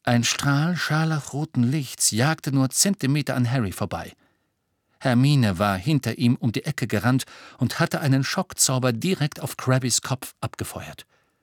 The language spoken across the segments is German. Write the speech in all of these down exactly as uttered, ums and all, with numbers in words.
Ein Strahl scharlachroten Lichts jagte nur Zentimeter an Harry vorbei. Hermine war hinter ihm um die Ecke gerannt und hatte einen Schockzauber direkt auf Crabbys Kopf abgefeuert.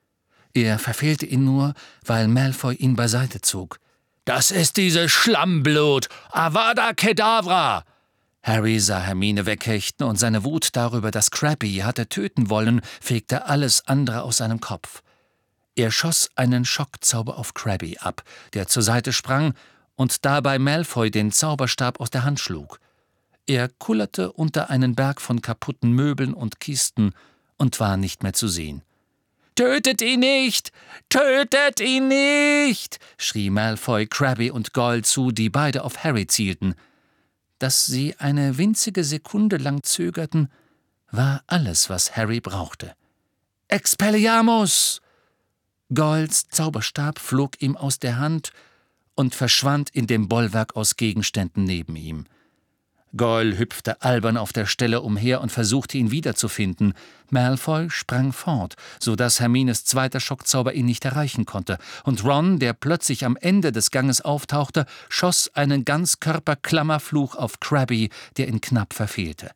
Er verfehlte ihn nur, weil Malfoy ihn beiseite zog. »Das ist dieses Schlammblut! Avada Kedavra!« Harry sah Hermine weghechten und seine Wut darüber, dass Crabbe hatte töten wollen, fegte alles andere aus seinem Kopf. Er schoss einen Schockzauber auf Crabbe ab, der zur Seite sprang und dabei Malfoy den Zauberstab aus der Hand schlug. Er kullerte unter einen Berg von kaputten Möbeln und Kisten und war nicht mehr zu sehen. »Tötet ihn nicht! Tötet ihn nicht!« schrie Malfoy Crabbe und Goyle zu, die beide auf Harry zielten. Dass sie eine winzige Sekunde lang zögerten, war alles, was Harry brauchte. »Expelliarmus!« Goyles Zauberstab flog ihm aus der Hand und verschwand in dem Bollwerk aus Gegenständen neben ihm. Goyle hüpfte albern auf der Stelle umher und versuchte, ihn wiederzufinden. Malfoy sprang fort, so dass Hermines zweiter Schockzauber ihn nicht erreichen konnte, und Ron, der plötzlich am Ende des Ganges auftauchte, schoss einen Ganzkörper-Klammerfluch auf Crabbe, der ihn knapp verfehlte.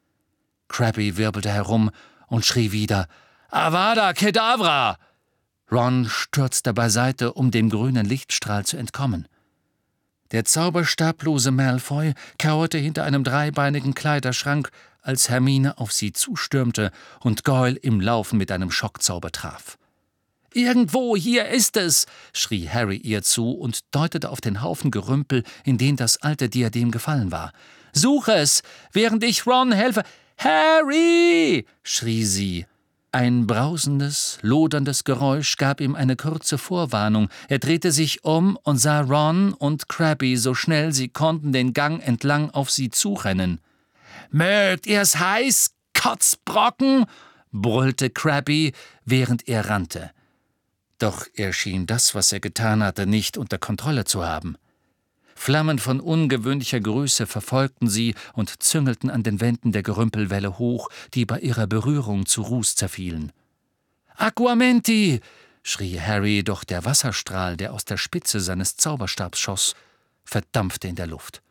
Crabbe wirbelte herum und schrie wieder »Avada Kedavra!« Ron stürzte beiseite, um dem grünen Lichtstrahl zu entkommen. Der zauberstablose Malfoy kauerte hinter einem dreibeinigen Kleiderschrank, als Hermine auf sie zustürmte und Goyle im Laufen mit einem Schockzauber traf. »Irgendwo hier ist es!« schrie Harry ihr zu und deutete auf den Haufen Gerümpel, in den das alte Diadem gefallen war. »Suche es, während ich Ron helfe!« »Harry!« schrie sie. Ein brausendes, loderndes Geräusch gab ihm eine kurze Vorwarnung. Er drehte sich um und sah Ron und Crabbe so schnell sie konnten den Gang entlang auf sie zurennen. »Mögt ihr's heiß, Kotzbrocken?« brüllte Crabbe, während er rannte. Doch er schien das, was er getan hatte, nicht unter Kontrolle zu haben. Flammen von ungewöhnlicher Größe verfolgten sie und züngelten an den Wänden der Gerümpelwelle hoch, die bei ihrer Berührung zu Ruß zerfielen. »Aquamenti!« schrie Harry, doch der Wasserstrahl, der aus der Spitze seines Zauberstabs schoss, verdampfte in der Luft.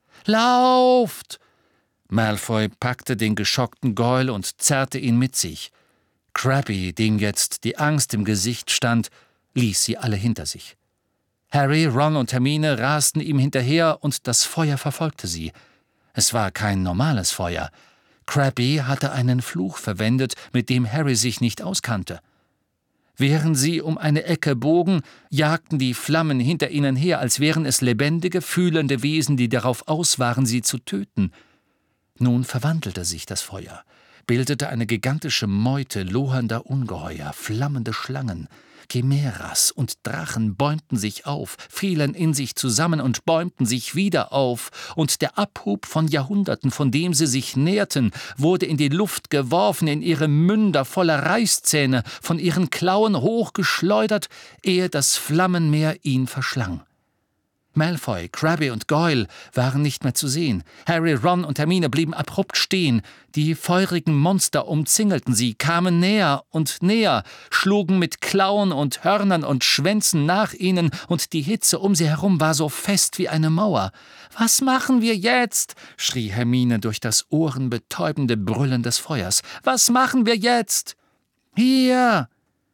»Lauft!« Malfoy packte den geschockten Goyle und zerrte ihn mit sich. Crabbe, dem jetzt die Angst im Gesicht stand, ließ sie alle hinter sich. Harry, Ron und Hermine rasten ihm hinterher und das Feuer verfolgte sie. Es war kein normales Feuer. Crabbe hatte einen Fluch verwendet, mit dem Harry sich nicht auskannte. Während sie um eine Ecke bogen, jagten die Flammen hinter ihnen her, als wären es lebendige, fühlende Wesen, die darauf aus waren, sie zu töten. Nun verwandelte sich das Feuer, bildete eine gigantische Meute lohernder Ungeheuer, flammende Schlangen. Chimäras und Drachen bäumten sich auf, fielen in sich zusammen und bäumten sich wieder auf, und der Abhub von Jahrhunderten, von dem sie sich nährten, wurde in die Luft geworfen, in ihre Münder voller Reißzähne, von ihren Klauen hochgeschleudert, ehe das Flammenmeer ihn verschlang. Malfoy, Crabbe und Goyle waren nicht mehr zu sehen. Harry, Ron und Hermine blieben abrupt stehen. Die feurigen Monster umzingelten sie, kamen näher und näher, schlugen mit Klauen und Hörnern und Schwänzen nach ihnen, und die Hitze um sie herum war so fest wie eine Mauer. »Was machen wir jetzt?« schrie Hermine durch das ohrenbetäubende Brüllen des Feuers. »Was machen wir jetzt?« »Hier!«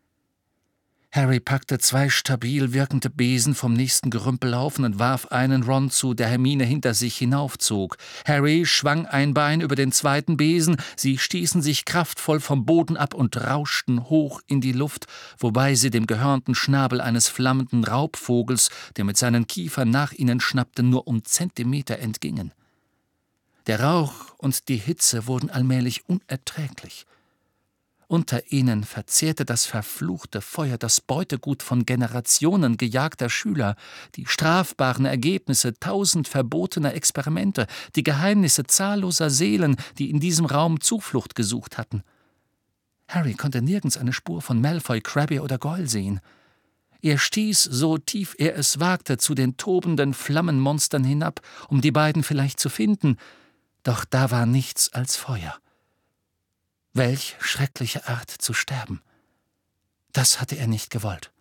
Harry packte zwei stabil wirkende Besen vom nächsten Gerümpelhaufen und warf einen Ron zu, der Hermine hinter sich hinaufzog. Harry schwang ein Bein über den zweiten Besen, sie stießen sich kraftvoll vom Boden ab und rauschten hoch in die Luft, wobei sie dem gehörnten Schnabel eines flammenden Raubvogels, der mit seinen Kiefern nach ihnen schnappte, nur um Zentimeter entgingen. Der Rauch und die Hitze wurden allmählich unerträglich. Unter ihnen verzehrte das verfluchte Feuer das Beutegut von Generationen gejagter Schüler, die strafbaren Ergebnisse tausend verbotener Experimente, die Geheimnisse zahlloser Seelen, die in diesem Raum Zuflucht gesucht hatten. Harry konnte nirgends eine Spur von Malfoy, Crabbe oder Goyle sehen. Er stieß, so tief er es wagte, zu den tobenden Flammenmonstern hinab, um die beiden vielleicht zu finden, doch da war nichts als Feuer. Welch schreckliche Art zu sterben. Das hatte er nicht gewollt.